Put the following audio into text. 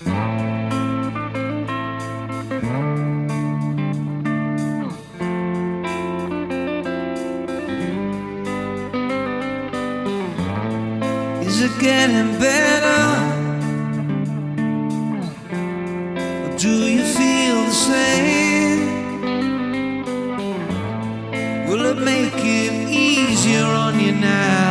Is it getting better? Or do you feel the same? Will it make it easier on you now?